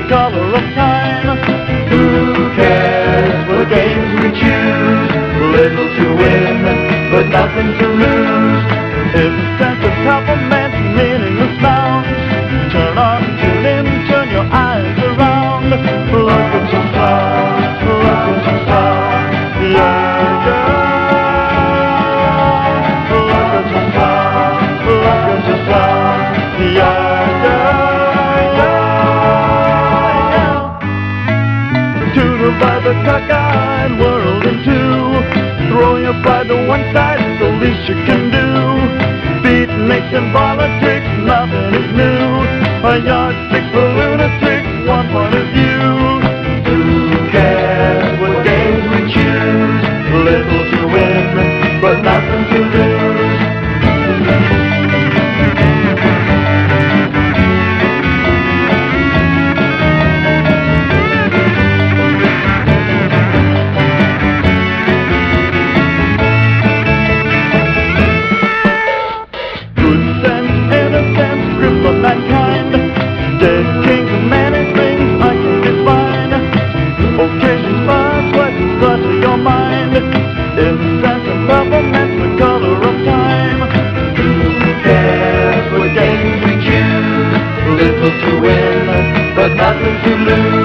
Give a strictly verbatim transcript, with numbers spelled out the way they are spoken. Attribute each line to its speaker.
Speaker 1: color of time.
Speaker 2: Who cares what games we choose? Little to win, but nothing to lose.
Speaker 1: It's a sense of compliment, meaningless bounds. Turn on, tune in, turn your eyes around. Look at some sound, look at some sound. Yeah, yeah. Look at some sound, look at some sound. Yeah, yeah, yeah, yeah. To divide the cockeyed world in two. Throw your pride to one side, it's the least you can do. Beat nation politics, nothing is new. A yardstick for lunatics, one point of view.
Speaker 2: Who cares what games we choose? Little to win, but nothing to lose.
Speaker 1: Mankind, dead kings and many things I can define. Occasions fire, sweat, blood to your mind. Innocence and purplements, the color of time.
Speaker 2: Who cares what games we choose? Little to win, but nothing to lose.